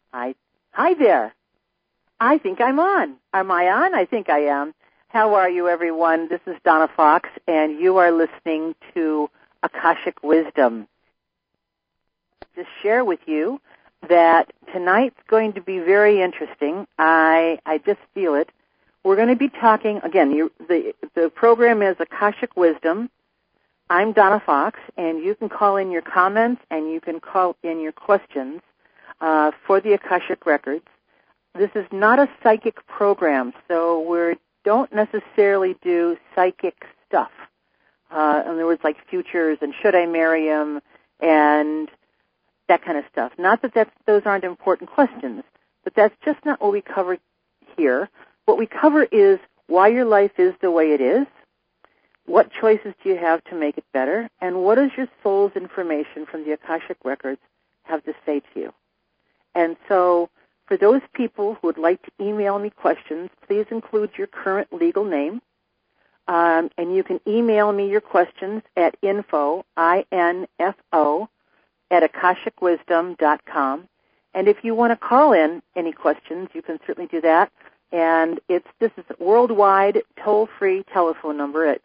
Hi there. I think I'm on. Am I on? I think I am. How are you, everyone? This is Donna Fox, and you are listening to Akashic Wisdom. Just share with you that tonight's going to be very interesting. I just feel it. We're going to be talking, again, the program is Akashic Wisdom. I'm Donna Fox, and you can call in your comments and you can call in your questions for the Akashic Records. This is not a psychic program, so we don't necessarily do psychic stuff. In other words, like futures and should I marry him and that kind of stuff. Not that those aren't important questions, but that's just not what we cover here. What we cover is why your life is the way it is, what choices do you have to make it better, and what does your soul's information from the Akashic Records have to say to you. And so for those people who would like to email me questions, please include your current legal name. And you can email me your questions at info, I-N-F-O, at akashicwisdom.com. And if you want to call in any questions, you can certainly do that. And this is a worldwide toll-free telephone number at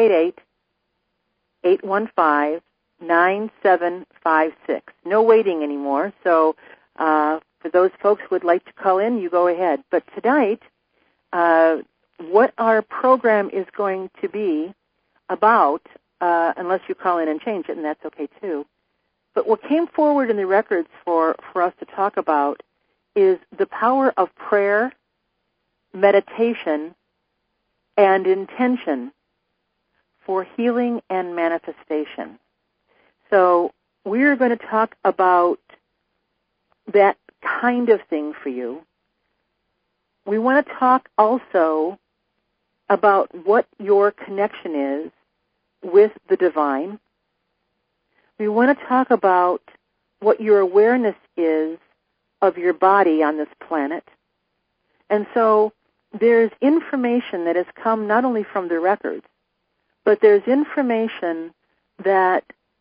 888-815-9756. No waiting anymore, so for those folks who would like to call in, you go ahead. But tonight, what our program is going to be about, unless you call in and change it, and that's okay too, but what came forward in the records for us to talk about is the power of prayer, meditation, and intention for healing and manifestation. So we're going to talk about that kind of thing for you. We want to talk also about what your connection is with the divine. We want to talk about what your awareness is of your body on this planet. And so there's information that has come not only from the records, but there's information that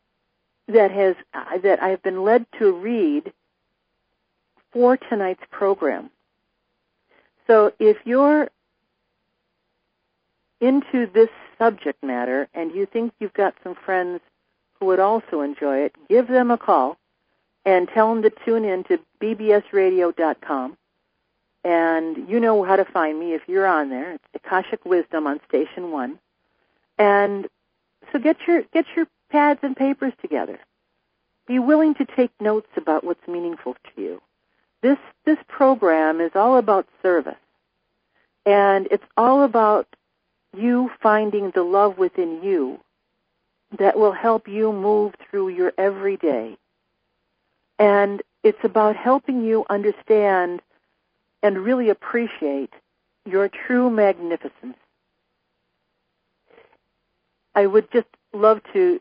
I've been led to read for tonight's program. So if you're into this subject matter and you think you've got some friends who would also enjoy it, give them a call and tell them to tune in to bbsradio.com. And you know how to find me if you're on there. It's Akashic Wisdom on Station 1. And so get your pads and papers together. Be willing to take notes about what's meaningful to you. This program is all about service. And it's all about you finding the love within you that will help you move through your everyday. And it's about helping you understand and really appreciate your true magnificence. I would just love to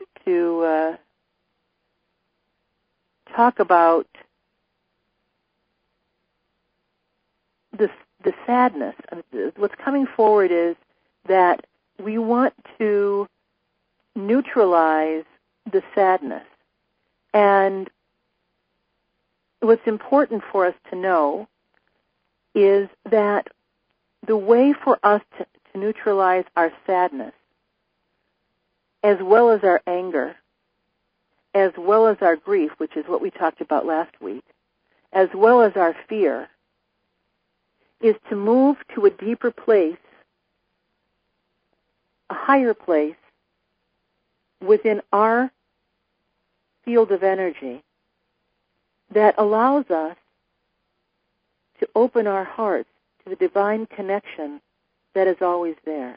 talk about the sadness. What's coming forward is that we want to neutralize the sadness. And what's important for us to know is that the way for us to neutralize our sadness, as well as our anger, as well as our grief, which is what we talked about last week, as well as our fear, is to move to a deeper place, a higher place within our field of energy that allows us to open our hearts to the divine connection that is always there.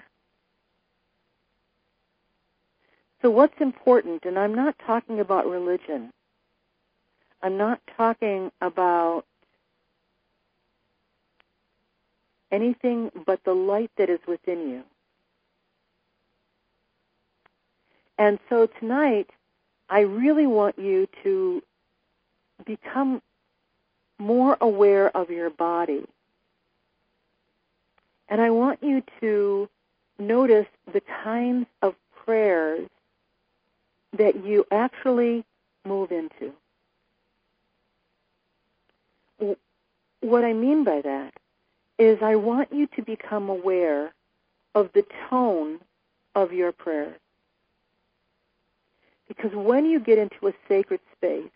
So what's important, and I'm not talking about religion, I'm not talking about anything but the light that is within you. And so tonight, I really want you to become more aware of your body. And I want you to notice the kinds of prayers that you actually move into. what I mean by that is I want you to become aware of the tone of your prayers. Because when you get into a sacred space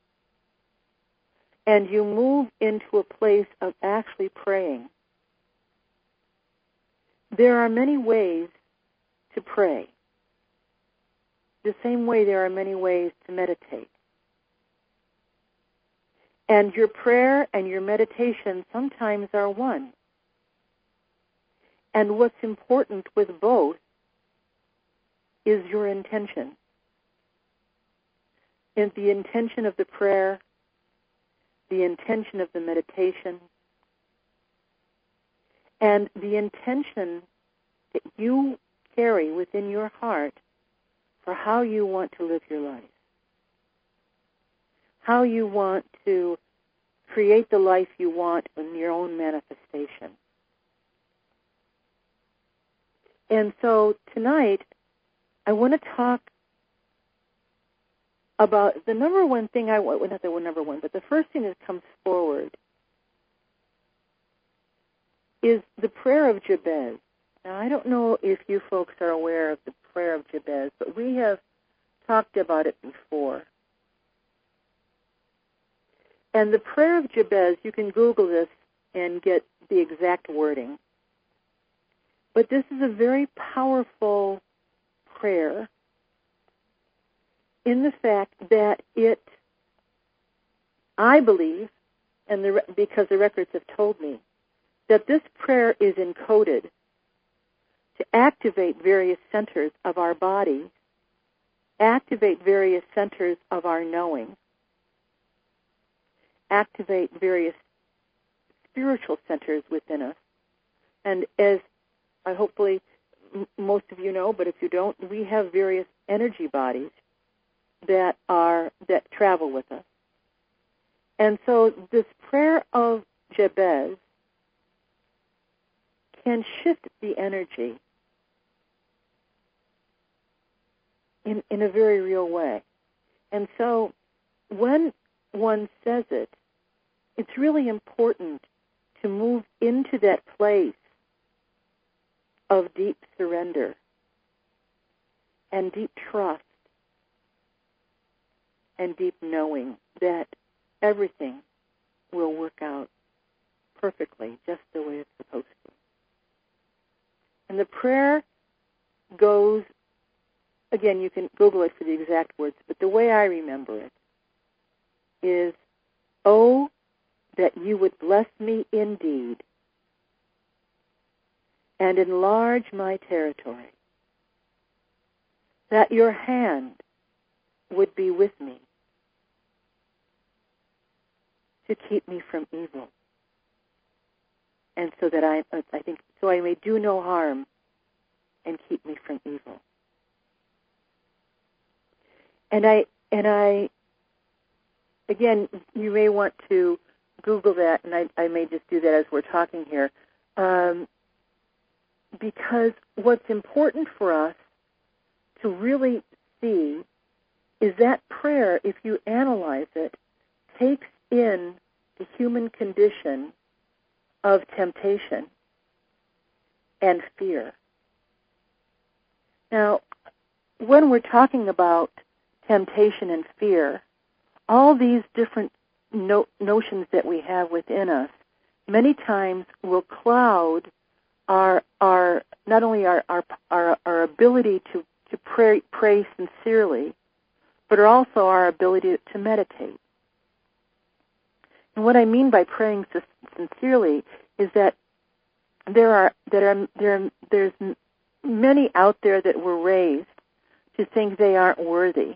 and you move into a place of actually praying, there are many ways to pray. The same way there are many ways to meditate. And your prayer and your meditation sometimes are one. And what's important with both is your intention. And the intention of the prayer, the intention of the meditation, and the intention that you carry within your heart for how you want to live your life, how you want to create the life you want in your own manifestation. And so tonight, I want to talk about the number one thing not the number one, but the first thing that comes forward is the prayer of Jabez. Now, I don't know if you folks are aware of the prayer of Jabez, but we have talked about it before. And the prayer of Jabez, you can Google this and get the exact wording. But this is a very powerful prayer in the fact that I believe, and because the records have told me, that this prayer is encoded to activate various centers of our body, activate various centers of our knowing, activate various spiritual centers within us. And as hopefully most of you know, but if you don't, we have various energy bodies that travel with us. And so this prayer of Jabez can shift the energy in a very real way. And so when one says it, it's really important to move into that place of deep surrender and deep trust and deep knowing that everything will work out perfectly, just the way it's supposed to. And the prayer goes, again, you can Google it for the exact words, but the way I remember it is, "Oh, that you would bless me indeed and enlarge my territory, that your hand would be with me to keep me from evil, and so that I may do no harm and keep me from evil." And I again, you may want to Google that, and I may just do that as we're talking here, because what's important for us to really see is that prayer, if you analyze it, takes in the human condition of temptation and fear. Now, when we're talking about temptation and fear, all these different notions that we have within us many times will cloud our not only our ability to pray sincerely, but also our ability to meditate. And what I mean by praying sincerely is that there's many out there that were raised to think they aren't worthy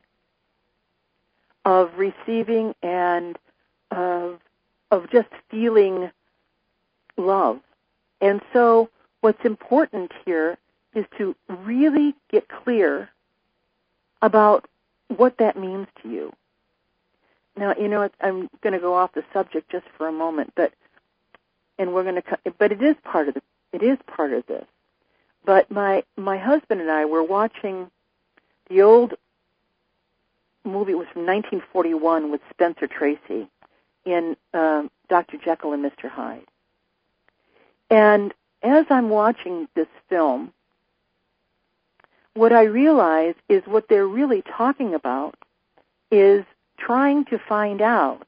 of receiving and of just feeling love. And so what's important here is to really get clear about what that means to you. Now, I'm going to go off the subject just for a moment, but it is part of this. But my husband and I were watching the old movie. It was from 1941 with Spencer Tracy in Dr. Jekyll and Mr. Hyde. And as I'm watching this film, what I realize is what they're really talking about is trying to find out,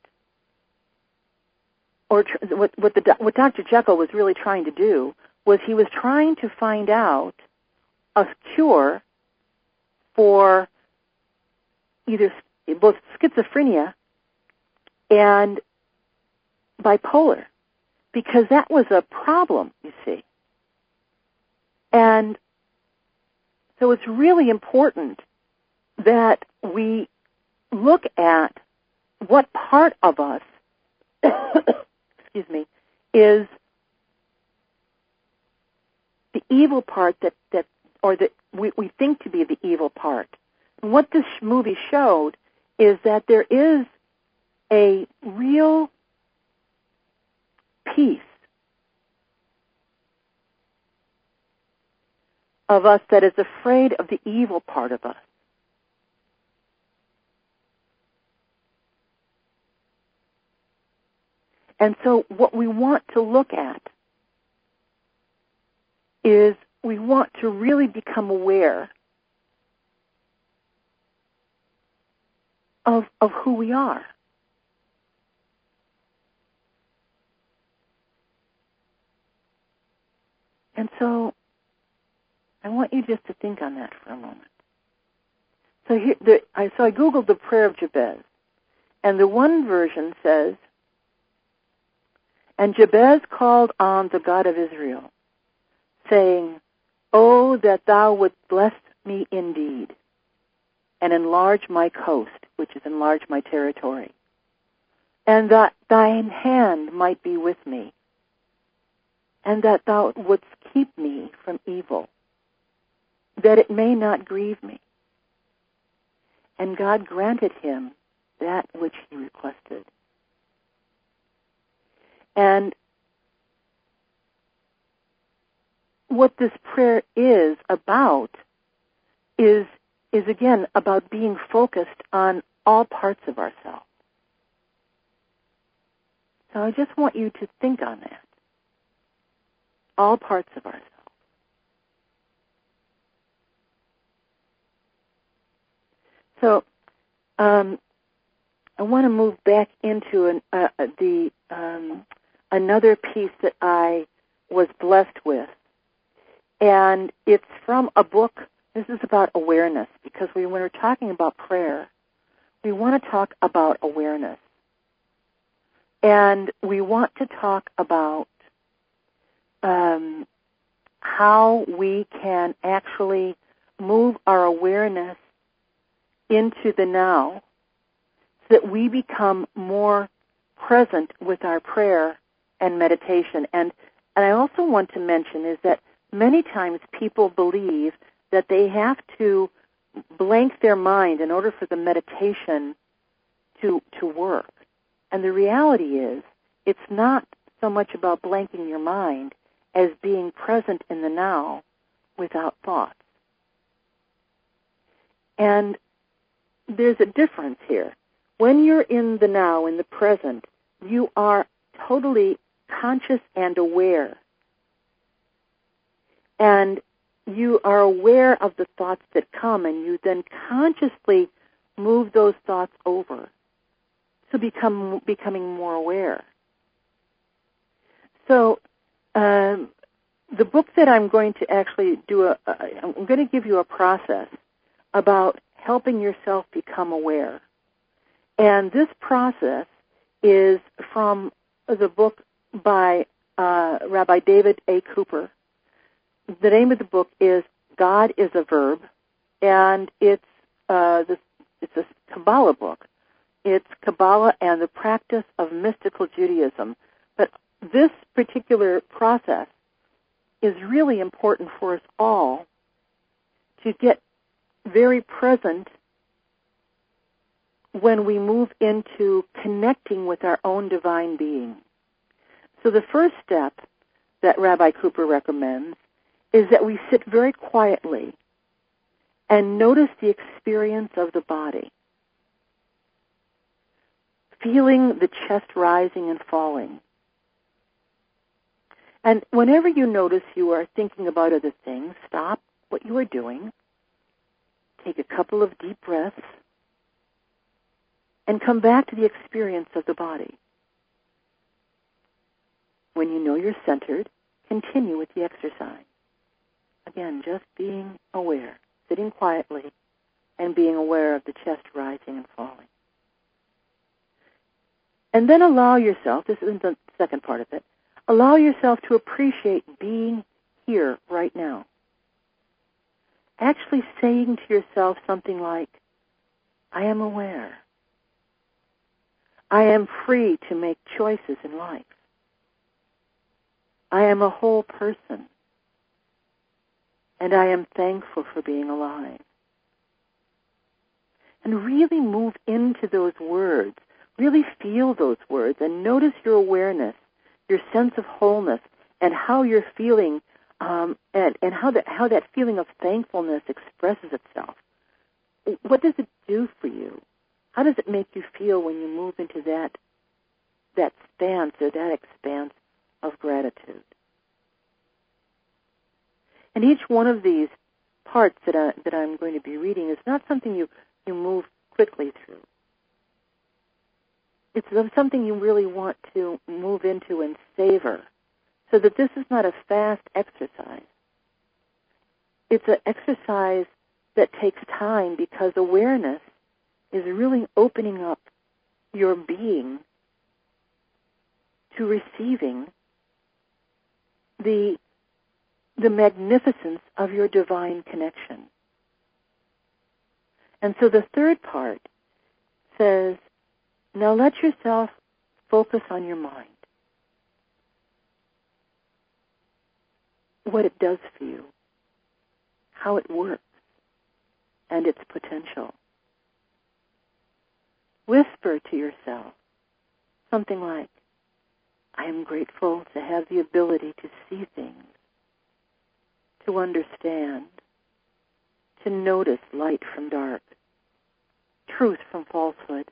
or what Dr. Jekyll was really trying to do was he was trying to find out a cure for either both schizophrenia and bipolar, because that was a problem, you see. And so it's really important that we look at what part of us, excuse me, is the evil part that we think to be the evil part. And what this movie showed is that there is a real piece of us that is afraid of the evil part of us. And so what we want to look at is we want to really become aware of who we are. And so I want you just to think on that for a moment. So I Googled the prayer of Jabez, and the one version says, "And Jabez called on the God of Israel, saying, Oh, that thou wouldst bless me indeed, and enlarge my coast," which is enlarge my territory, "and that thine hand might be with me, and that thou wouldst keep me from evil, that it may not grieve me." And God granted him that which he requested. And what this prayer is about is again about being focused on all parts of ourselves. So I just want you to think on that. All parts of ourselves. So I want to move back into another piece that I was blessed with. And it's from a book. This is about awareness, because when we're talking about prayer, we want to talk about awareness. And we want to talk about how we can actually move our awareness into the now so that we become more present with our prayer and meditation. And I also want to mention is that many times people believe that they have to blank their mind in order for the meditation to work. And the reality is, it's not so much about blanking your mind as being present in the now without thoughts. And there's a difference here. When you're in the now, in the present, you are totally conscious and aware. And you are aware of the thoughts that come, and you then consciously move those thoughts over to becoming more aware. So the book that I'm going to actually I'm going to give you a process about helping yourself become aware. And this process is from the book by Rabbi David A. Cooper. The name of the book is God is a Verb, and it's a Kabbalah book. It's Kabbalah and the Practice of Mystical Judaism. But this particular process is really important for us all to get very present when we move into connecting with our own divine being. So the first step that Rabbi Cooper recommends is that we sit very quietly and notice the experience of the body. feeling the chest rising and falling. And whenever you notice you are thinking about other things, stop what you are doing, take a couple of deep breaths, and come back to the experience of the body. When you know you're centered, continue with the exercise. Again, just being aware, sitting quietly, and being aware of the chest rising and falling. And then allow yourself, this is the second part of it, allow yourself to appreciate being here right now. Actually saying to yourself something like, I am aware. I am free to make choices in life. I am a whole person. And I am thankful for being alive. And really move into those words. Really feel those words and notice your awareness, your sense of wholeness, and how you're feeling, and how that feeling of thankfulness expresses itself. What does it do for you? How does it make you feel when you move into that stance or that expanse of gratitude? And each one of these parts that I'm going to be reading is not something you move quickly through. It's something you really want to move into and savor, so that this is not a fast exercise. It's an exercise that takes time because awareness is really opening up your being to receiving the magnificence of your divine connection. And so the third part says, now let yourself focus on your mind. What it does for you, how it works, and its potential. Whisper to yourself something like, I am grateful to have the ability to see things, to understand, to notice light from dark, truth from falsehood.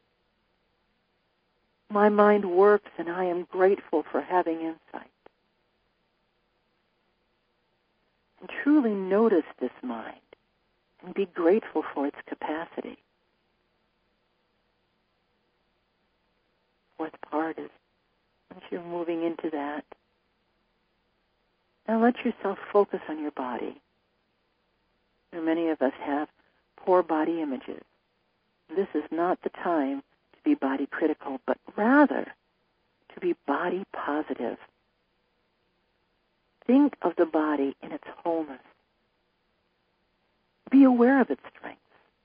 My mind works and I am grateful for having insight. And truly notice this mind and be grateful for its capacity. Fourth part is, once you're moving into that, now let yourself focus on your body. Many of us have poor body images. This is not the time to be body critical, but rather to be body positive. Think of the body in its wholeness. Be aware of its strengths.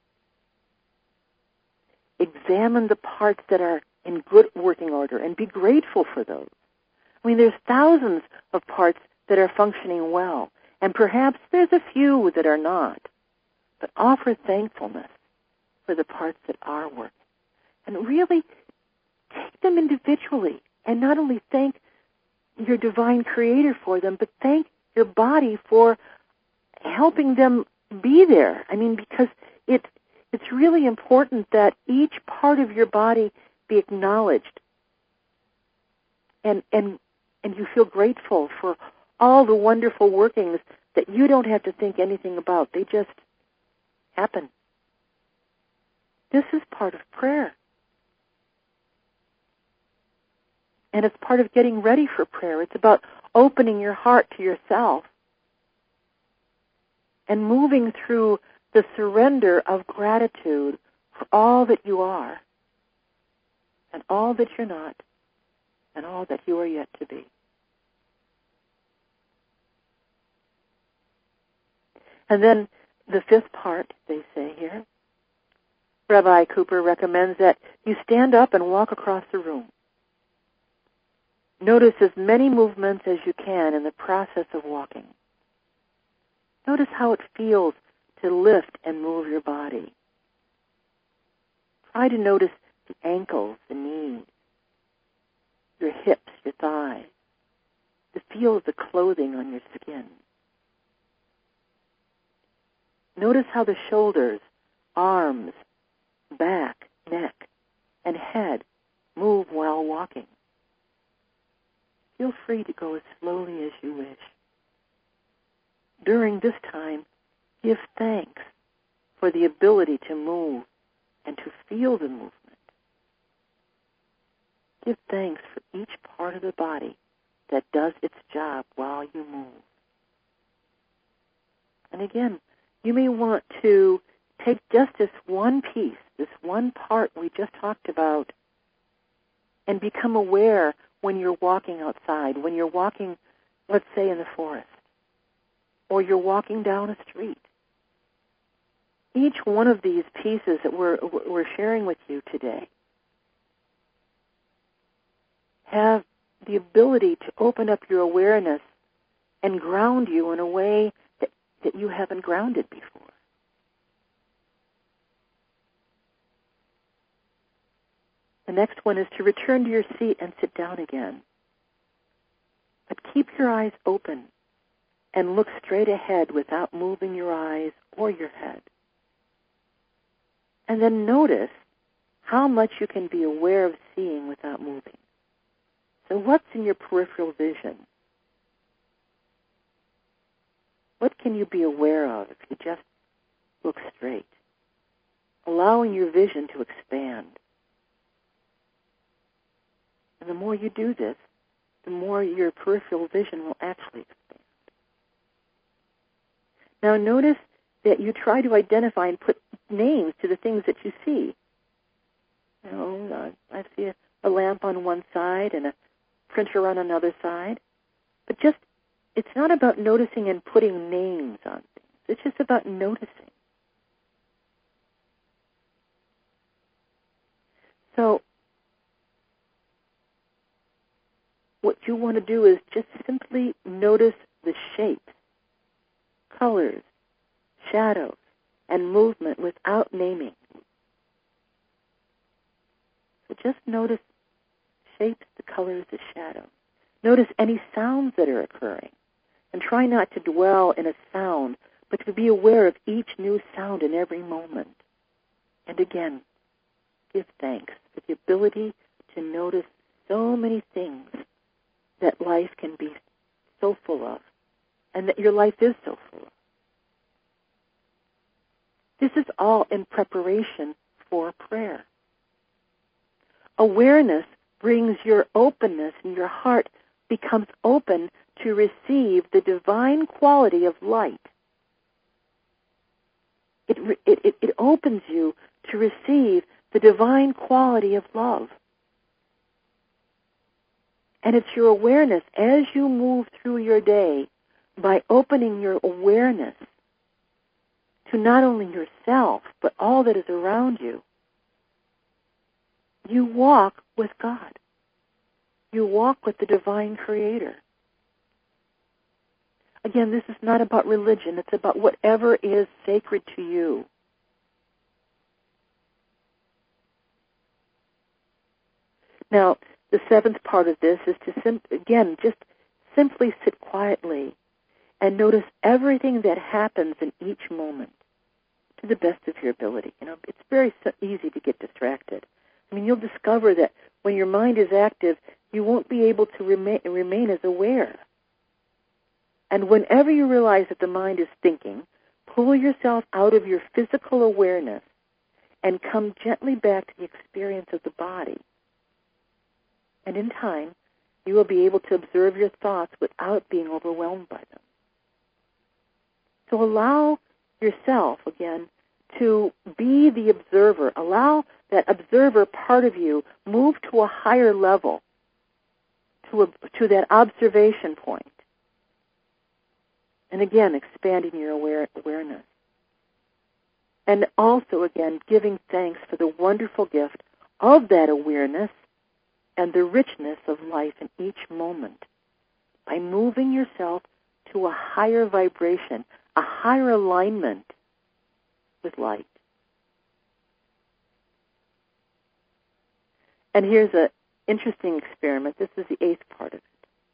Examine the parts that are in good working order and be grateful for those. I mean, there's thousands of parts that are functioning well, and perhaps there's a few that are not. But offer thankfulness for the parts that are working. And really take them individually, and not only thank your divine creator for them, but thank your body for helping them be there. I mean, because it's really important that each part of your body be acknowledged. And you feel grateful for all the wonderful workings that you don't have to think anything about. They just happen. This is part of prayer. And it's part of getting ready for prayer. It's about opening your heart to yourself and moving through the surrender of gratitude for all that you are and all that you're not and all that you are yet to be. And then the fifth part, they say here, Rabbi Cooper recommends that you stand up and walk across the room. Notice as many movements as you can in the process of walking. Notice how it feels to lift and move your body. Try to notice the ankles, the knees, your hips, your thighs, the feel of the clothing on your skin. Notice how the shoulders, arms, back, neck, and head move while walking. Feel free to go as slowly as you wish. During this time, give thanks for the ability to move and to feel the movement. Give thanks for each part of the body that does its job while you move. And again, you may want to take just this one piece, this one part we just talked about, and become aware when you're walking outside, when you're walking, let's say, in the forest, or you're walking down a street. Each one of these pieces that we're sharing with you today have the ability to open up your awareness and ground you in a way that you haven't grounded before. The next one is to return to your seat and sit down again. But keep your eyes open and look straight ahead without moving your eyes or your head. And then notice how much you can be aware of seeing without moving. So what's in your peripheral vision? What can you be aware of if you just look straight? Allowing your vision to expand. And the more you do this, the more your peripheral vision will actually expand. Now notice that you try to identify and put names to the things that you see. You know, I see a lamp on one side and a printer on another side. But just, it's not about noticing and putting names on things. It's just about noticing. So, what you want to do is just simply notice the shapes, colors, shadows, and movement without naming. So just notice shapes, the colors, the shadows. Notice any sounds that are occurring. And try not to dwell in a sound, but to be aware of each new sound in every moment. And again, give thanks for the ability to notice so many things that life can be so full of, and that your life is so full of. This is all in preparation for prayer. Awareness brings your openness, and your heart becomes open to receive the divine quality of light. It opens you to receive the divine quality of love. And it's your awareness as you move through your day, by opening your awareness to not only yourself, but all that is around you, you walk with God. You walk with the divine Creator. Again, this is not about religion. It's about whatever is sacred to you. Now, the seventh part of this is to, just simply sit quietly and notice everything that happens in each moment to the best of your ability. You know, it's very easy to get distracted. I mean, you'll discover that when your mind is active, you won't be able to remain as aware. And whenever you realize that the mind is thinking, pull yourself out of your physical awareness and come gently back to the experience of the body. And in time, you will be able to observe your thoughts without being overwhelmed by them. So allow yourself, again, to be the observer. Allow that observer part of you move to a higher level, to that observation point. And again, expanding your awareness. And also, again, giving thanks for the wonderful gift of that awareness and the richness of life in each moment by moving yourself to a higher vibration, a higher alignment with light. And here's an interesting experiment. This is the eighth part of it.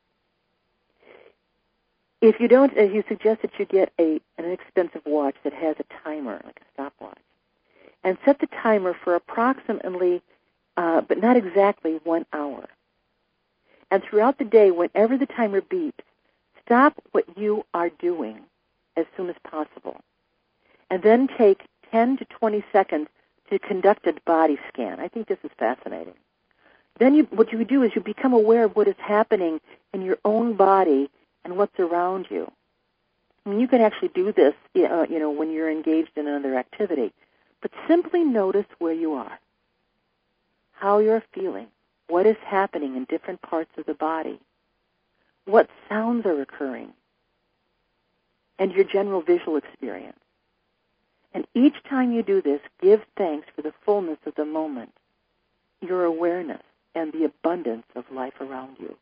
If you don't, as you suggest that you get an inexpensive watch that has a timer, like a stopwatch, and set the timer for approximately, but not exactly 1 hour. And throughout the day, whenever the timer beeps, stop what you are doing as soon as possible. And then take 10 to 20 seconds to conduct a body scan. I think this is fascinating. Then what you do is you become aware of what is happening in your own body and what's around you. I mean, you can actually do this, when you're engaged in another activity. But simply notice where you are, how you're feeling, what is happening in different parts of the body, what sounds are occurring, and your general visual experience. And each time you do this, give thanks for the fullness of the moment, your awareness, and the abundance of life around you.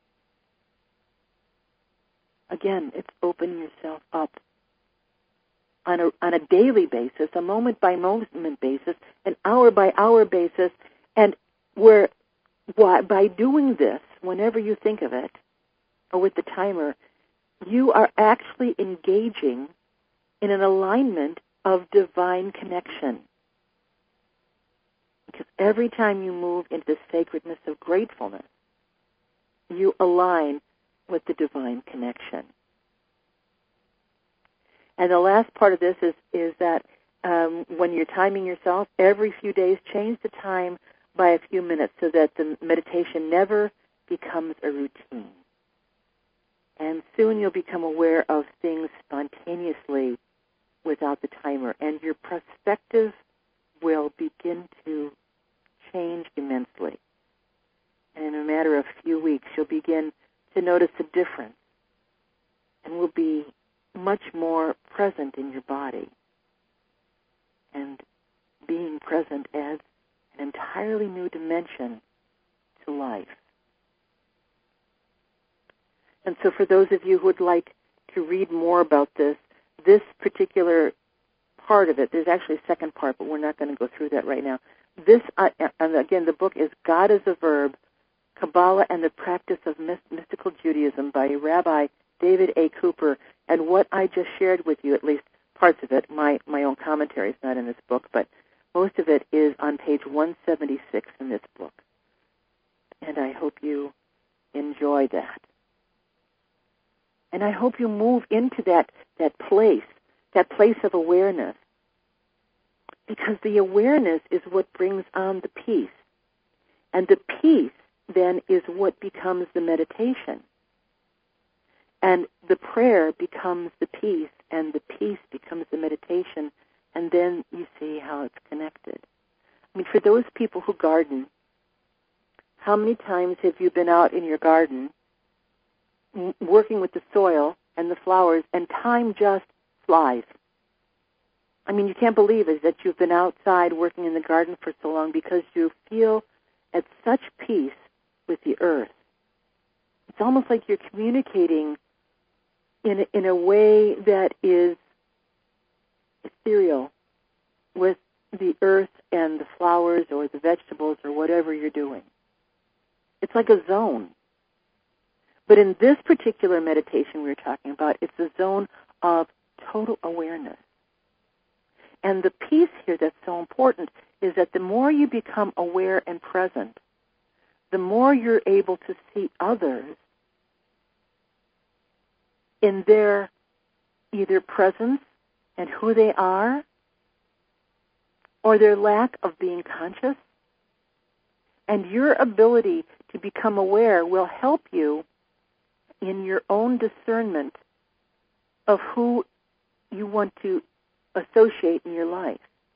Again, it's opening yourself up on a daily basis, a moment-by-moment basis, an hour-by-hour basis, and by doing this, whenever you think of it, or with the timer, you are actually engaging in an alignment of divine connection. Because every time you move into the sacredness of gratefulness, you align with the divine connection. And the last part of this is that when you're timing yourself, every few days, change the time by a few minutes so that the meditation never becomes a routine. And soon you'll become aware of things spontaneously without the timer, and your perspective will begin to change immensely. And in a matter of few weeks, you'll begin to notice a difference and will be much more present in your body and being present as an entirely new dimension to life. And so for those of you who would like to read more about this particular part of it, there's actually a second part, but we're not going to go through that right now. And again, the book is God as a Verb, Kabbalah and the Practice of Mystical Judaism by Rabbi David A. Cooper. And what I just shared with you, at least parts of it, my own commentary is not in this book, but most of it is on page 176 in this book. And I hope you enjoy that. And I hope you move into that place of awareness, because the awareness is what brings on the peace. And the peace then is what becomes the meditation. And the prayer becomes the peace, and the peace becomes the meditation, and then you see how it's connected. I mean, for those people who garden, how many times have you been out in your garden working with the soil and the flowers, and time just flies? I mean, you can't believe it that you've been outside working in the garden for so long, because you feel at such peace with the earth. It's almost like you're communicating in a way that is ethereal with the earth and the flowers or the vegetables or whatever you're doing. It's like a zone. But in this particular meditation we're talking about, it's a zone of total awareness. And the piece here that's so important is that the more you become aware and present, the more you're able to see others in their either presence and who they are, or their lack of being conscious. And your ability to become aware will help you in your own discernment of who you want to associate in your life.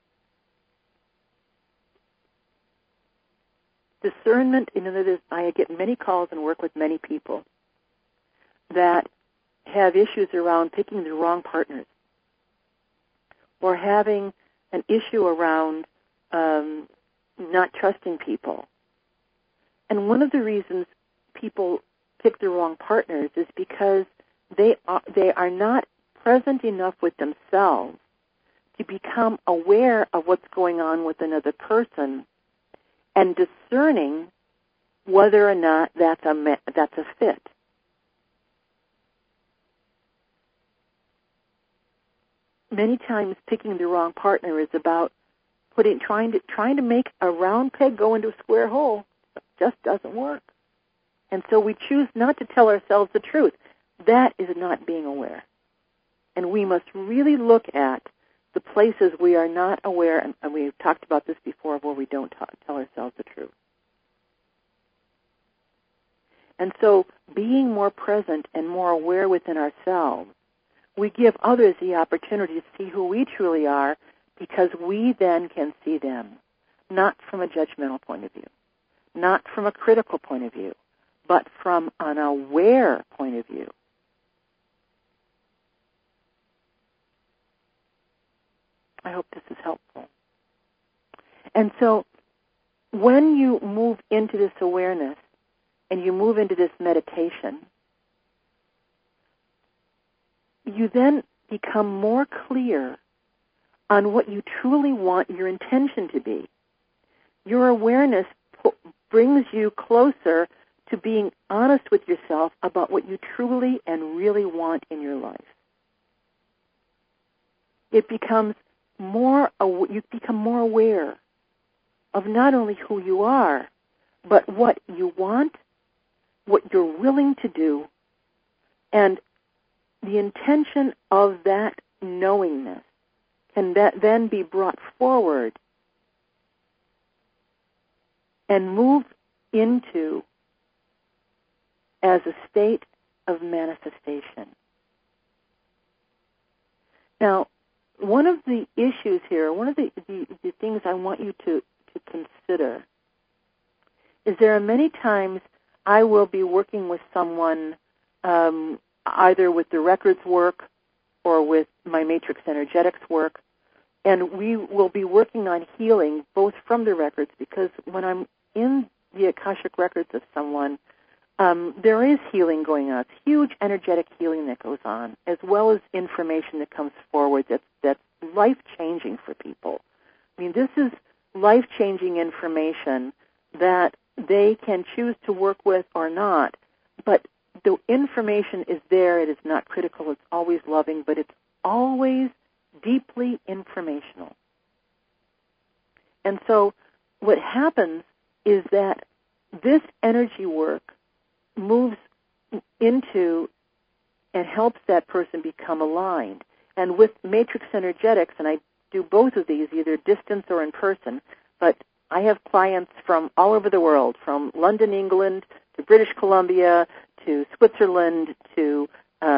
Discernment, I get many calls and work with many people that have issues around picking the wrong partners, or having an issue around not trusting people. And one of the reasons people pick the wrong partners is because they are not present enough with themselves to become aware of what's going on with another person and discerning whether or not that's a fit. Many times picking the wrong partner is about trying to make a round peg go into a square hole just doesn't work. And so we choose not to tell ourselves the truth. That is not being aware. And we must really look at the places we are not aware, and we've talked about this before, where we don't tell ourselves the truth. And so being more present and more aware within ourselves, we give others the opportunity to see who we truly are, because we then can see them, not from a judgmental point of view, not from a critical point of view, but from an aware point of view. I hope this is helpful. And so when you move into this awareness and you move into this meditation, you then become more clear on what you truly want your intention to be. Your awareness brings you closer to being honest with yourself about what you truly and really want in your life. It becomes you become more aware of not only who you are, but what you want, what you're willing to do, and the intention of that knowingness can then be brought forward and moved into as a state of manifestation. Now, one of the issues here, one of the things I want you to consider is there are many times I will be working with someone either with the records work or with my matrix energetics work, and we will be working on healing both from the records, because when I'm in the Akashic records of someone, there is healing going on. It's huge energetic healing that goes on, as well as information that comes forward that's life-changing for people. I mean, this is life-changing information that they can choose to work with or not, but the information is there. It is not critical. It's always loving, but it's always deeply informational. And so what happens is that this energy work moves into and helps that person become aligned. And with matrix energetics, and I do both of these, either distance or in person, but I have clients from all over the world, from London, England, to British Columbia, to Switzerland, to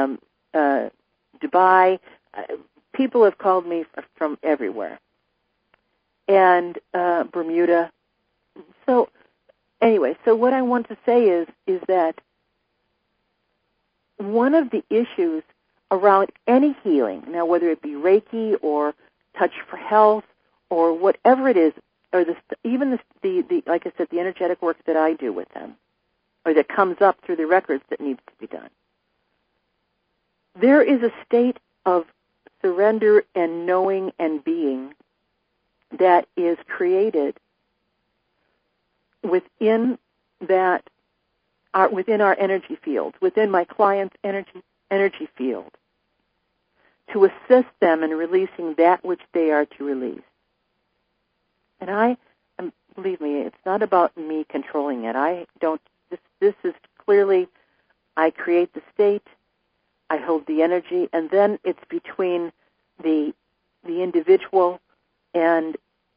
Dubai. People have called me from everywhere. And Bermuda. So anyway, so what I want to say is that one of the issues around any healing, now whether it be Reiki or Touch for Health or whatever it is, or even the like I said, the energetic work that I do with them, or that comes up through the records that needs to be done, there is a state of surrender and knowing and being that is created within our energy field, within my client's energy field, to assist them in releasing that which they are to release. And believe me, it's not about me controlling it. This is clearly, I create the state, I hold the energy, and then it's between the individual and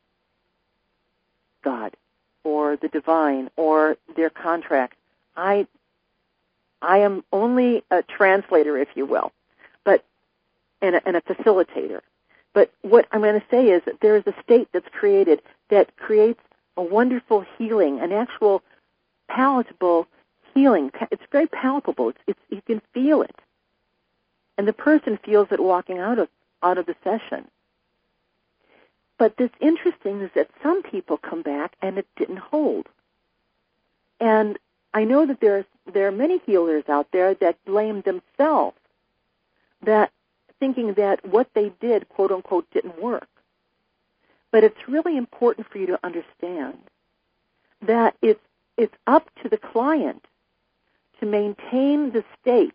God, or the divine, or their contract. I am only a translator, if you will, and a facilitator. But what I'm going to say is that there is a state that's created that creates a wonderful healing, an actual palatable healing. It's very palpable. You can feel it, and the person feels it walking out of the session. But this interesting is that some people come back and it didn't hold. And I know that there are many healers out there that blame themselves, that thinking that what they did, quote unquote, didn't work. But it's really important for you to understand that it's up to the client to maintain the state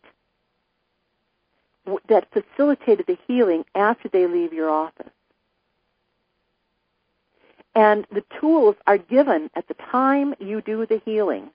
that facilitated the healing after they leave your office. And the tools are given at the time you do the healing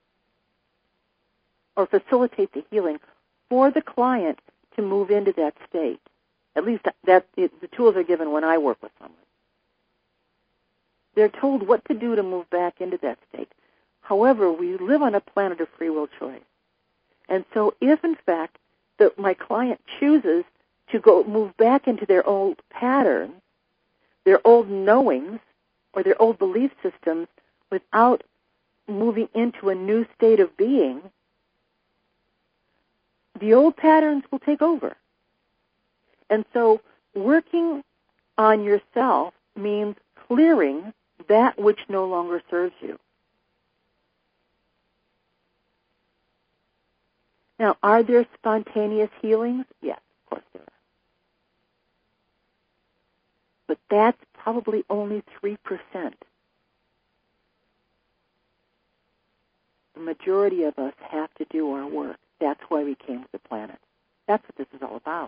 or facilitate the healing for the client to move into that state. At least the tools are given when I work with someone. They're told what to do to move back into that state. However, we live on a planet of free will choice. And so if, in fact, my client chooses to move back into their old patterns, their old knowings, or their old belief systems without moving into a new state of being, the old patterns will take over. And so working on yourself means clearing that which no longer serves you. Now, are there spontaneous healings? Yes, of course there are. But that's probably only 3%. The majority of us have to do our work. That's why we came to the planet. That's what this is all about.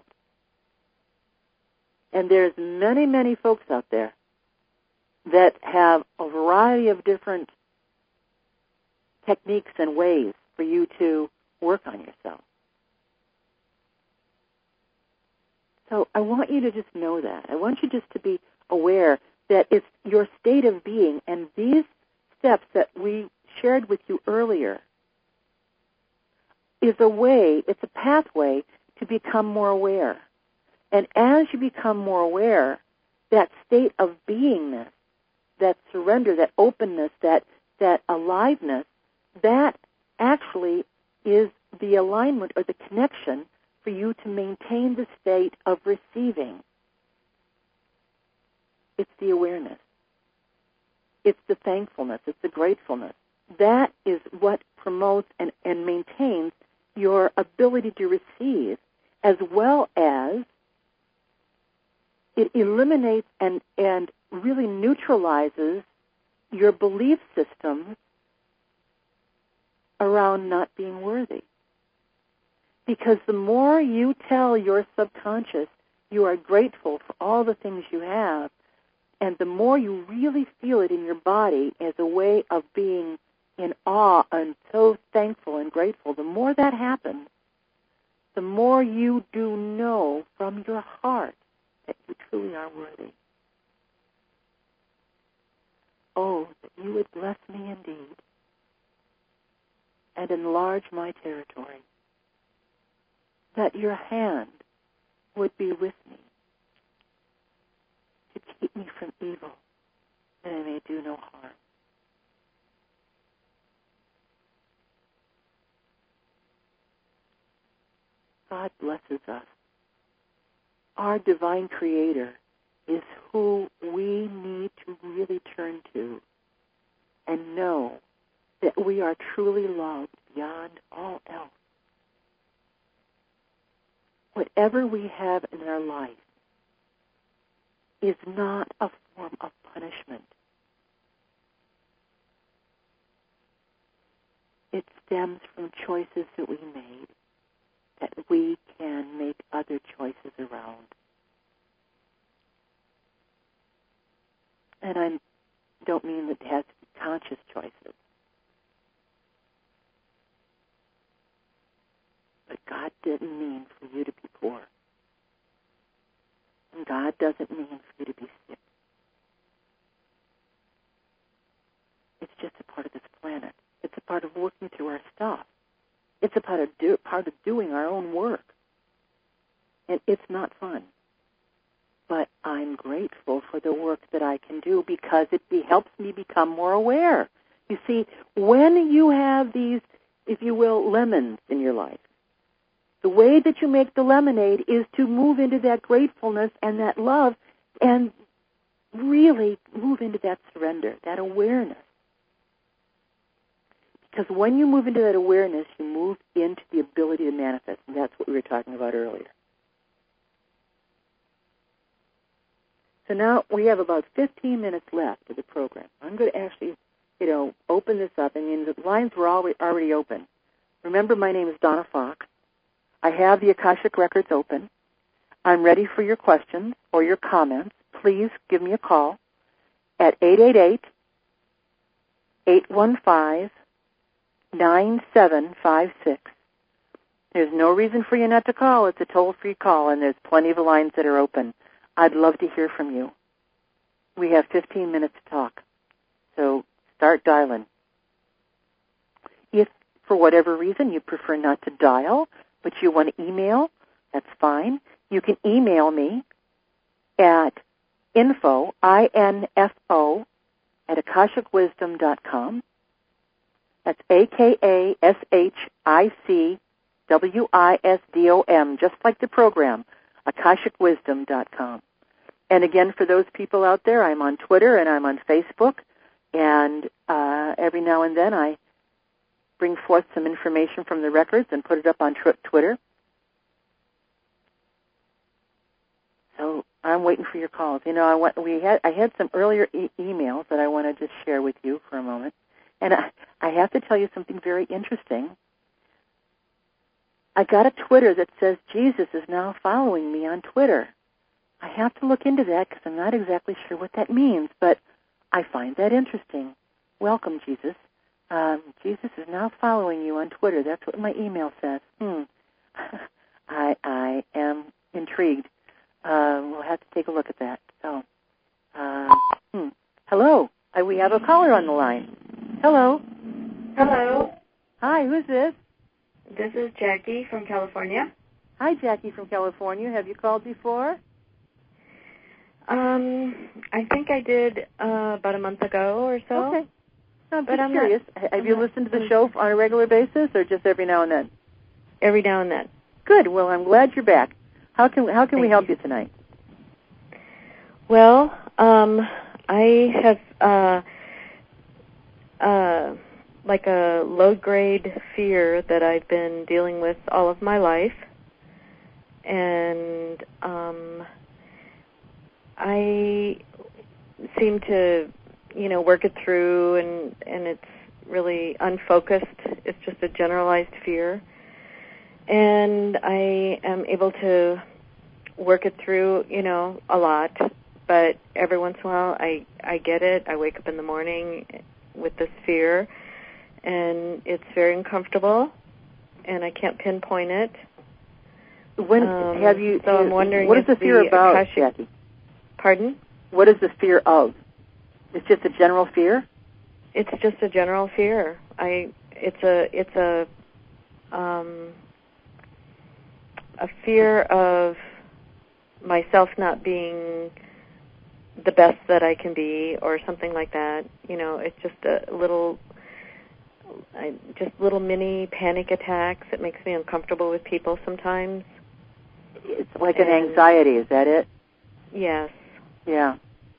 And there's many, many folks out there that have a variety of different techniques and ways for you to work on yourself. So I want you to just know that. I want you just to be aware that it's your state of being, and these steps that we shared with you earlier is a way, it's a pathway to become more aware. And as you become more aware, that state of beingness, that surrender, that openness, that aliveness, that actually is the alignment or the connection for you to maintain the state of receiving. It's the awareness. It's the thankfulness. It's the gratefulness. That is what promotes and maintains your ability to receive, as well as it eliminates and really neutralizes your belief systems around not being worthy. Because the more you tell your subconscious you are grateful for all the things you have, and the more you really feel it in your body as a way of being in awe and so thankful and grateful, the more that happens, the more you do know from your heart that you truly are worthy. Oh, that you would bless me indeed and enlarge my territory, that your hand would be with me to keep me from evil, that I may do no harm. God blesses us. Our divine creator is who we need to really turn to and know that we are truly loved beyond all else. Whatever we have in our life is not a form of punishment. It stems from choices that we made that we can make other choices around. And I don't mean that it has to be conscious choices. But God didn't mean for you to be poor. And God doesn't mean for you to be sick. It's just a part of this planet. It's a part of working through our stuff. It's a part of doing our own work. And it's not fun. But I'm grateful for the work that I can do because it helps me become more aware. You see, when you have these, if you will, lemons in your life, the way that you make the lemonade is to move into that gratefulness and that love and really move into that surrender, that awareness. Because when you move into that awareness, you move into the ability to manifest, and that's what we were talking about earlier. So now we have about 15 minutes left of the program. I'm going to actually, open this up. I mean, the lines were already open. Remember, my name is Donna Fox. I have the Akashic Records open. I'm ready for your questions or your comments. Please give me a call. at 888-815-9756. There's no reason for you not to call. It's a toll-free call, and there's plenty of lines that are open. I'd love to hear from you. We have 15 minutes to talk, so start dialing. If, for whatever reason, you prefer not to dial, but you want to email, that's fine. You can email me at info, I-N-F-O, at akashicwisdom.com. That's AKASHICWISDOM, just like the program, akashicwisdom.com. And again, for those people out there, I'm on Twitter and I'm on Facebook, and every now and then I bring forth some information from the records and put it up on Twitter. So I'm waiting for your calls. You know, I had some earlier emails that I want to just share with you for a moment, and I have to tell you something very interesting. I got a Twitter that says Jesus is now following me on Twitter. I have to look into that because I'm not exactly sure what that means, but I find that interesting. Welcome, Jesus. Jesus is now following you on Twitter. That's what my email says. I am intrigued. We'll have to take a look at that. So, hello. We have a caller on the line. Hello. Hello. Hi, who's this? This is Jackie from California. Hi, Jackie from California. Have you called before? I think I did about a month ago or so. Okay. I'm just curious. Have you listened to the show on a regular basis or just every now and then? Every now and then. Good. Well, I'm glad you're back. How can we help you tonight? Well, I have like a low-grade fear that I've been dealing with all of my life, and I seem to, work it through, and it's really unfocused. It's just a generalized fear, and I am able to work it through, a lot. But every once in a while, I get it. I wake up in the morning with this fear, and it's very uncomfortable, and I can't pinpoint it. When have you? So I'm wondering, what is the fear about, Jackie? Pardon? What is the fear of? It's just a general fear? It's just a general fear. It's a fear of myself not being the best that I can be, or something like that. It's just little mini panic attacks. It makes me uncomfortable with people sometimes. It's like an anxiety, is that it? Yes. Yeah.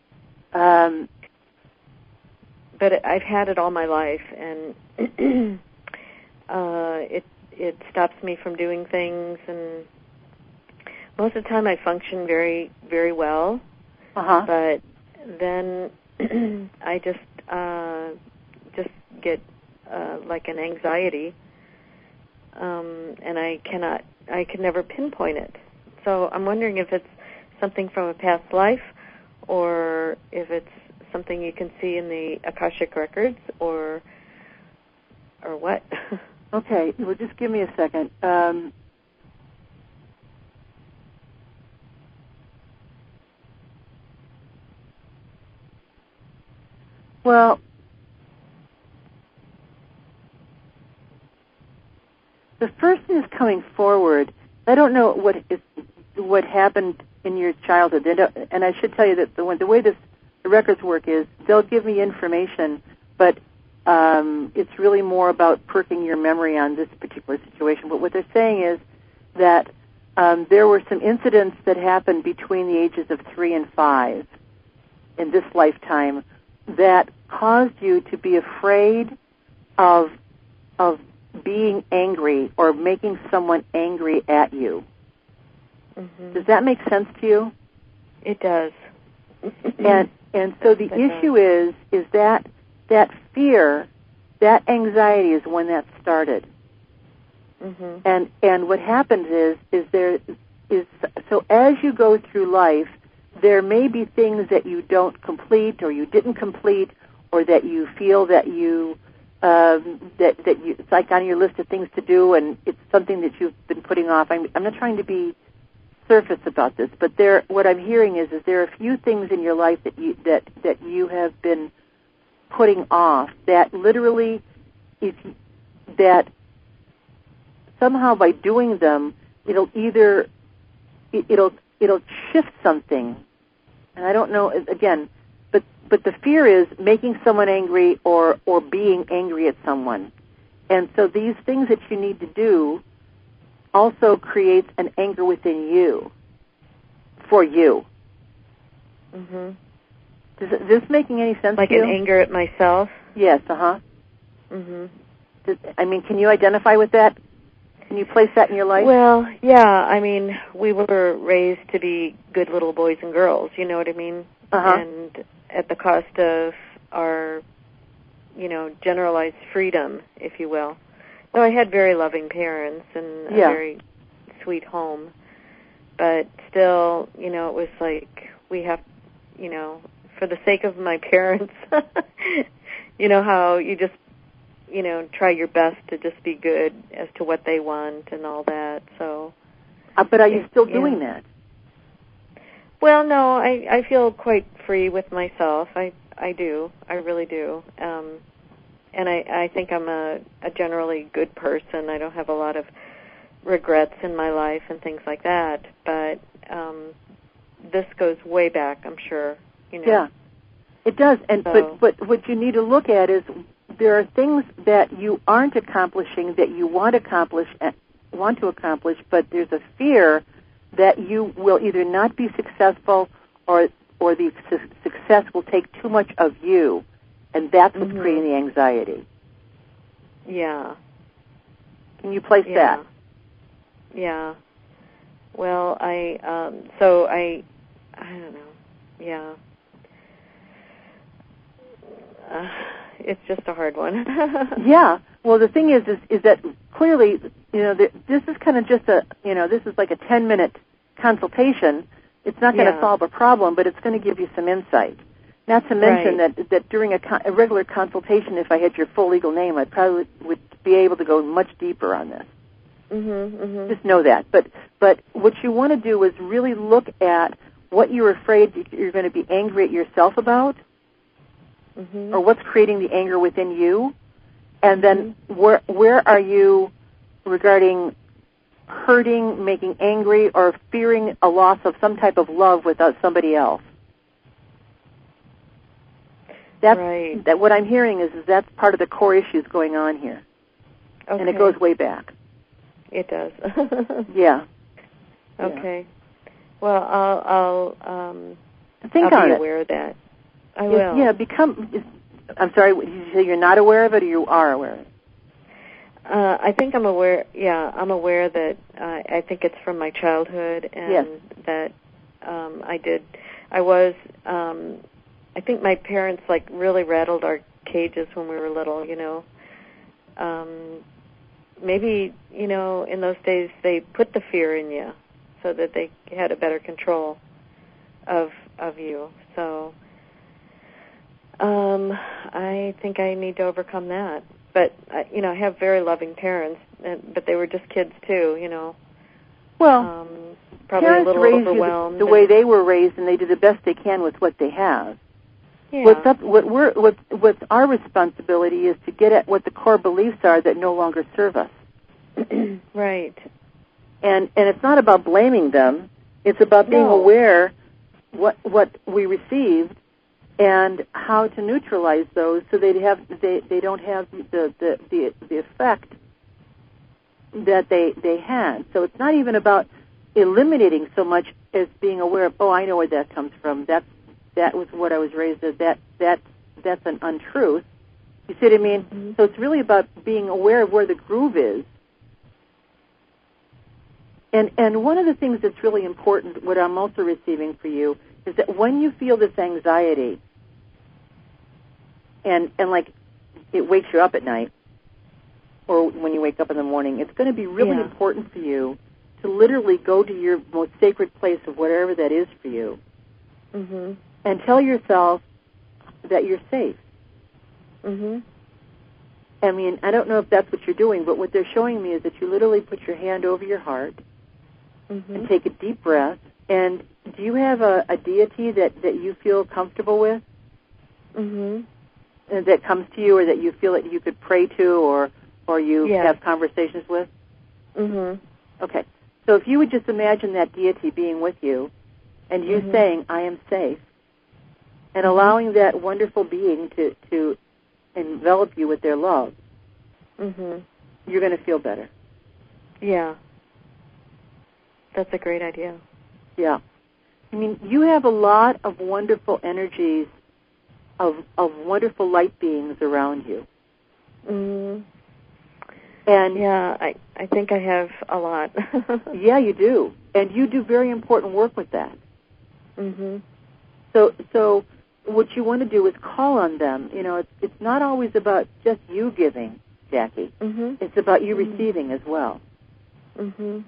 But I've had it all my life, and it stops me from doing things, and most of the time I function very, very well. But then I just get like an anxiety, and I can never pinpoint it. So I'm wondering if it's something from a past life, or if it's something you can see in the Akashic records, or what. Okay, well, just give me a second. Well, the person is coming forward. I don't know what happened in your childhood, and I should tell you that the way the records work is they'll give me information, but it's really more about perking your memory on this particular situation. But what they're saying is that there were some incidents that happened between the ages of 3 and 5 in this lifetime that caused you to be afraid of being angry or making someone angry at you. Mm-hmm. Does that make sense to you? It does. And so the issue is that fear, that anxiety is when that started. Mm-hmm. And what happens is so as you go through life, there may be things that you don't complete or you didn't complete or that you feel that you it's like on your list of things to do and it's something that you've been putting off. I'm not trying to be surface about this, but what I'm hearing is there are a few things in your life that you have been putting off that literally that somehow by doing them it'll shift something, and I don't know again, but the fear is making someone angry or being angry at someone, and so these things that you need to do also creates an anger within you for you. Mhm. Is this making any sense like to you? Like an anger at myself? Yes, uh-huh. Mhm. Can you identify with that? Can you place that in your life? Well, yeah, we were raised to be good little boys and girls, you know what I mean? Uh-huh. And at the cost of our, generalized freedom, if you will. So I had very loving parents and a very sweet home. But still, it was like we have, for the sake of my parents, how you just, try your best to just be good as to what they want and all that. So. But are you still doing that? Well, no, I feel quite free with myself. I do. I really do. And I think I'm a generally good person. I don't have a lot of regrets in my life and things like that. But this goes way back, I'm sure. Yeah, it does. And so. but what you need to look at is there are things that you aren't accomplishing that you want to accomplish, but there's a fear that you will either not be successful or the success will take too much of you, and that's what's creating the anxiety. Yeah. Can you place that? Yeah. Well, I don't know. Yeah. It's just a hard one. Yeah. Well, the thing is that clearly, this is kind of just this is like a 10-minute consultation. It's not going to solve a problem, but it's going to give you some insight. Not to mention that during a regular consultation, if I had your full legal name, I probably would be able to go much deeper on this. Just know that. But what you want to do is really look at what you're afraid you're going to be angry at yourself about, or what's creating the anger within you, and then where are you regarding hurting, making angry, or fearing a loss of some type of love without somebody else. That's that. What I'm hearing is that's part of the core issues going on here, and it goes way back. It does. Yeah. Okay. Well, I'll think I'll on be it. aware of that. I will. Yeah. I'm sorry. Did you say you're not aware of it, or you are aware of it? I think I'm aware. Yeah, I'm aware that I think it's from my childhood, and that I think my parents really rattled our cages when we were little. Maybe in those days they put the fear in you so that they had a better control of you. So I think I need to overcome that. But, I have very loving parents, but they were just kids, too, Well, probably a little overwhelmed. The way they were raised, and they do the best they can with what they have. Yeah. What's our responsibility is to get at what the core beliefs are that no longer serve us. Right. And it's not about blaming them. It's about being aware what we received and how to neutralize those so they don't have the effect that they had. So it's not even about eliminating so much as being aware of, I know where that comes from. That was what I was raised as. That's an untruth. You see what I mean? Mm-hmm. So it's really about being aware of where the groove is. And one of the things that's really important, what I'm also receiving for you, is that when you feel this anxiety, and like it wakes you up at night, or when you wake up in the morning, it's going to be really important for you to literally go to your most sacred place of whatever that is for you, Mhm. And tell yourself that you're safe. Mhm. I mean, I don't know if that's what you're doing, but what they're showing me is that you literally put your hand over your heart and take a deep breath. And do you have a deity that you feel comfortable with? Mhm. That comes to you, or that you feel that you could pray to, or you have conversations with? Mhm. Okay. So if you would just imagine that deity being with you, and you saying, "I am safe," and allowing that wonderful being to envelop you with their love, you're going to feel better. Yeah. That's a great idea. Yeah. I mean, you have a lot of wonderful energies of wonderful light beings around you. Mm. And yeah, I think I have a lot. yeah, you do. And you do very important work with that. Mhm. So what you want to do is call on them. You know, it's not always about just you giving, Jackie. Mhm. It's about you receiving as well. Mhm.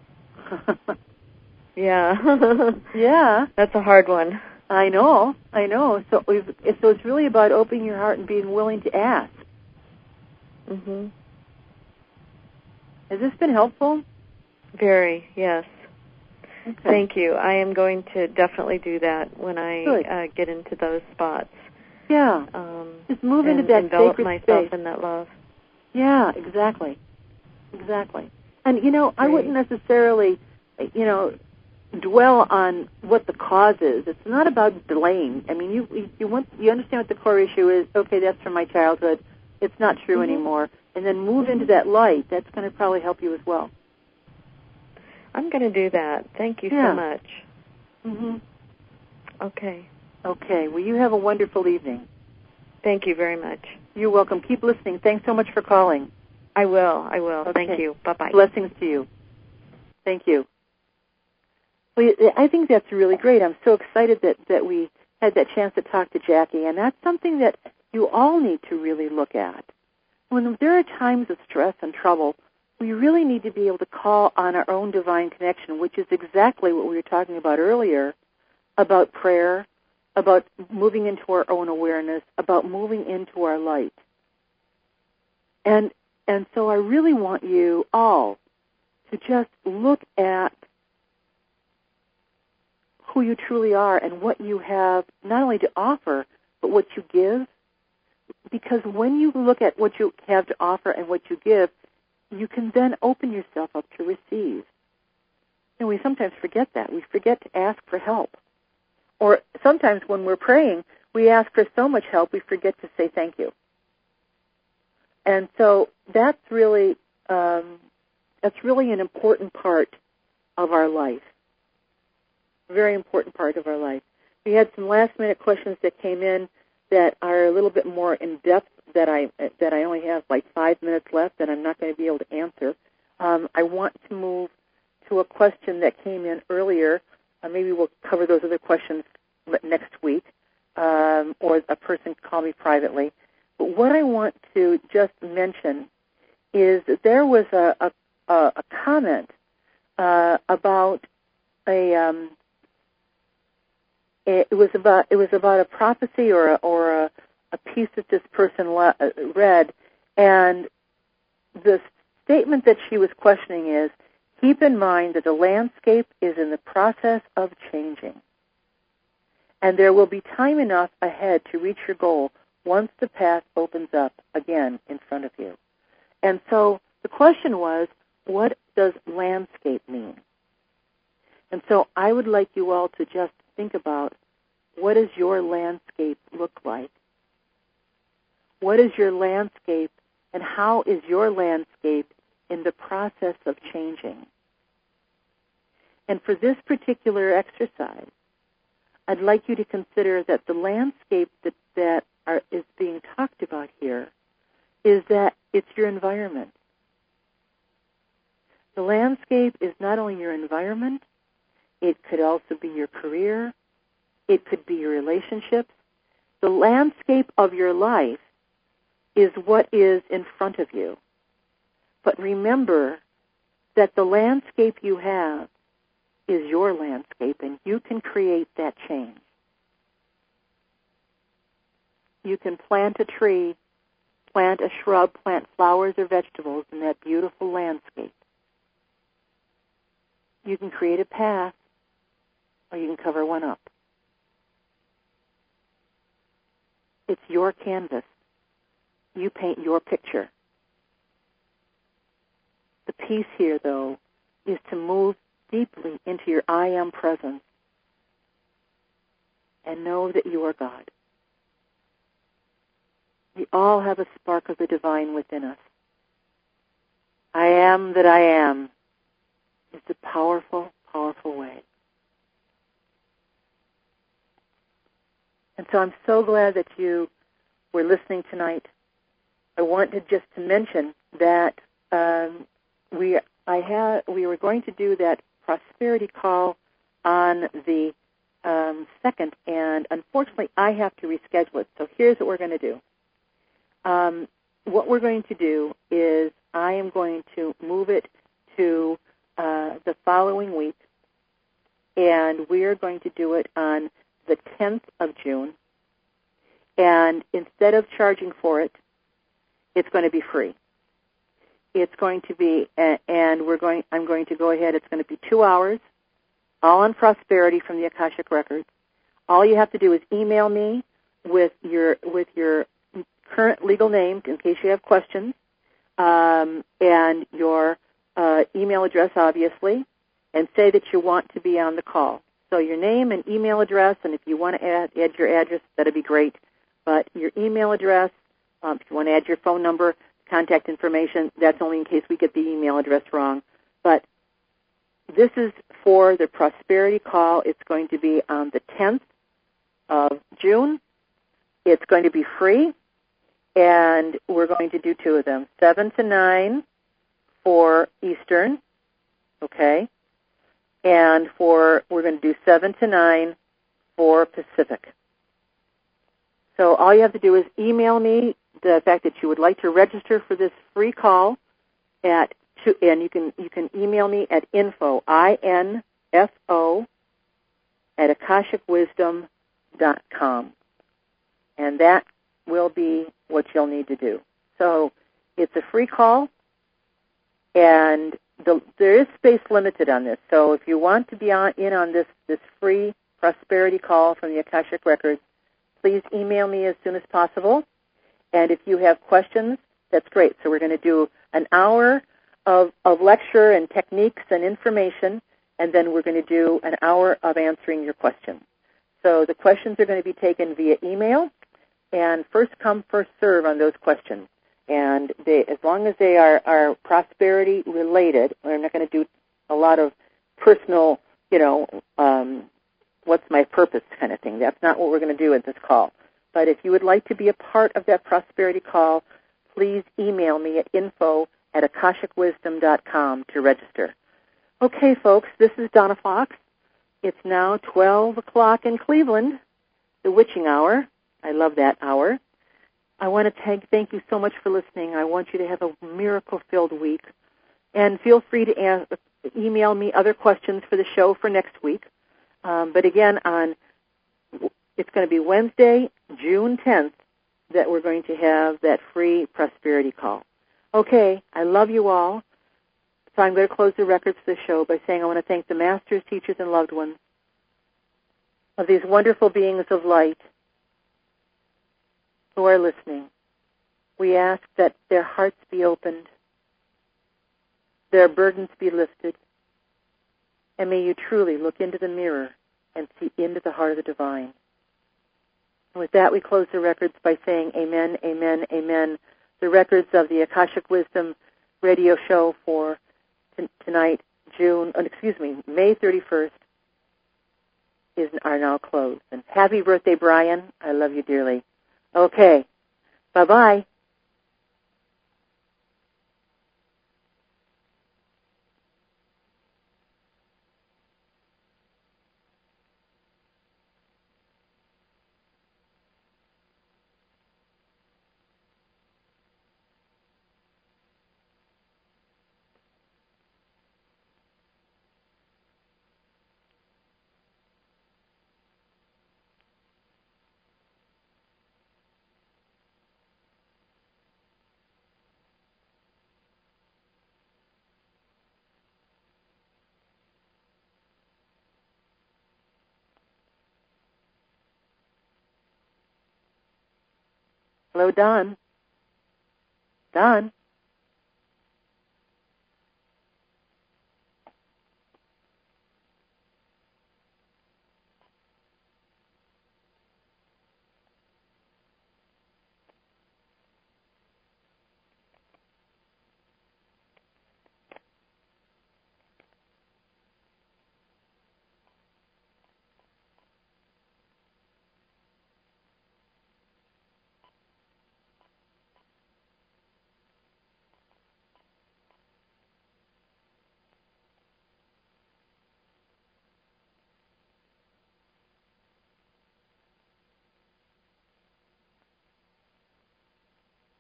Yeah. Yeah. That's a hard one. I know. So it's really about opening your heart and being willing to ask. Mhm. Has this been helpful? Very, yes. Okay. Thank you. I am going to definitely do that when I get into those spots. Yeah. Just move into that envelop sacred myself space. in that love. Yeah, exactly. And, you know, I wouldn't necessarily, you know, dwell on what the cause is. It's not about blame. I mean, you understand what the core issue is. Okay, that's from my childhood. It's not true anymore. And then move into that light. That's going to probably help you as well. I'm going to do that. Thank you so much. Mhm. Okay. Okay. Well, you have a wonderful evening. Thank you very much. You're welcome. Keep listening. Thanks so much for calling. I will. Okay. Thank you. Bye-bye. Blessings to you. Thank you. Well, I think that's really great. I'm so excited that we had that chance to talk to Jackie, and that's something that you all need to really look at. When there are times of stress and trouble, we really need to be able to call on our own divine connection, which is exactly what we were talking about earlier, about prayer, about moving into our own awareness, about moving into our light. And so I really want you all to just look at who you truly are and what you have not only to offer, but what you give. Because when you look at what you have to offer and what you give, you can then open yourself up to receive. And we sometimes forget that. We forget to ask for help. Or sometimes when we're praying, we ask for so much help, we forget to say thank you. And so that's really an important part of our life. Very important part of our life. We had some last-minute questions that came in that are a little bit more in-depth that I only have like 5 minutes left and I'm not going to be able to answer. I want to move to a question that came in earlier. Maybe we'll cover those other questions next week, or a person can call me privately. But what I want to just mention is that there was a comment about it was about a prophecy or a piece that this person read, and the statement that she was questioning is, keep in mind that the landscape is in the process of changing, and there will be time enough ahead to reach your goal once the path opens up again in front of you. And so the question was, what does landscape mean? And so I would like you all to just think about, what does your landscape look like? What is your landscape, and how is your landscape in the process of changing? And for this particular exercise, I'd like you to consider that the landscape that is being talked about here is that it's your environment. The landscape is not only your environment, it could also be your career, it could be your relationships. The landscape of your life is what is in front of you. But remember that the landscape you have is your landscape, and you can create that change. you can plant a tree, plant a shrub, plant flowers or vegetables in that beautiful landscape. You can create a path, or you can cover one up. It's your canvas. You paint your picture. The piece here, though, is to move deeply into your I am presence and know that you are God. We all have a spark of the divine within us. I am that I am. It's a powerful, powerful way. And so I'm so glad that you were listening tonight. I wanted just to mention that we were going to do that prosperity call on the 2nd, and unfortunately I have to reschedule it. So here's what we're going to do. What we're going to do is I am going to move it to the following week, and we are going to do it on the 10th of June. And instead of charging for it, it's going to be free. It's going to be, and I'm going to go ahead. It's going to be 2 hours, all on prosperity from the Akashic Records. All you have to do is email me with your current legal name in case you have questions, and your email address, obviously, and say that you want to be on the call. So your name and email address, and if you want to add your address, that'd be great. But your email address, if you want to add your phone number, contact information, that's only in case we get the email address wrong. But this is for the prosperity call. It's going to be on the 10th of June. It's going to be free, and we're going to do 2 of them, 7 to 9 for Eastern, okay? And we're going to do 7 to 9 for Pacific. So all you have to do is email me the fact that you would like to register for this free call and you can email me at info, INFO, at akashicwisdom.com. And that will be what you'll need to do. So it's a free call, and there is space limited on this. So if you want to be in on this free prosperity call from the Akashic Records, please email me as soon as possible. And if you have questions, that's great. So we're going to do an hour of lecture and techniques and information, and then we're going to do an hour of answering your questions. So the questions are going to be taken via email, and first come, first serve on those questions. And as long as they are prosperity related, we're not going to do a lot of personal, what's my purpose kind of thing. That's not what we're going to do at this call. But if you would like to be a part of that prosperity call, please email me at info@akashicwisdom.com to register. Okay, folks, this is Donna Fox. It's now 12 o'clock in Cleveland, the witching hour. I love that hour. I want to thank you so much for listening. I want you to have a miracle-filled week. And feel free to email me other questions for the show for next week. But again, it's going to be Wednesday, June 10th, that we're going to have that free prosperity call. Okay, I love you all. So I'm going to close the records for the show by saying I want to thank the masters, teachers, and loved ones of these wonderful beings of light who are listening. We ask that their hearts be opened, their burdens be lifted, and may you truly look into the mirror and see into the heart of the divine. And with that, we close the records by saying amen, amen, amen. The records of the Akashic Wisdom radio show for tonight, May 31st, are now closed. And happy birthday, Brian. I love you dearly. Okay. Bye-bye. Hello, Don. Don.